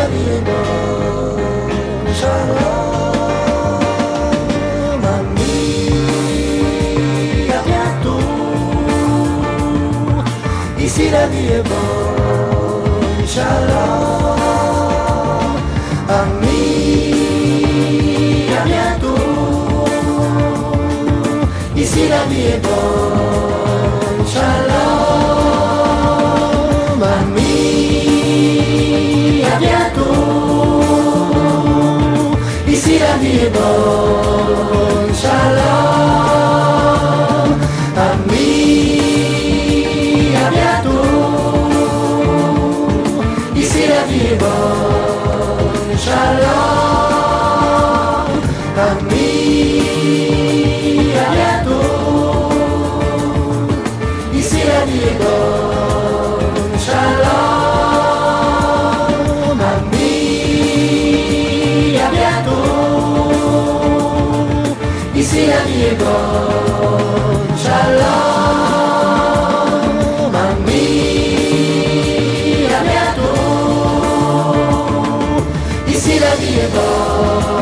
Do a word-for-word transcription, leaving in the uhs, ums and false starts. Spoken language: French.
vie est bonne. Shalom, ami, à bientôt. Ici la vie est bonne. Shalom, ami, à bientôt. Ici la vie est bonne. Shalom, ami, à bientôt. Ici la vie est bonne. Shalom, ami, à bientôt. Ici la vie est bonne. Shalom, ami, à bientôt. Ici la vie est bonne. Shalom, ami, à bientôt. Ici la vie est bonne. Shalom, ami, à bientôt. Ici la vie est bonne.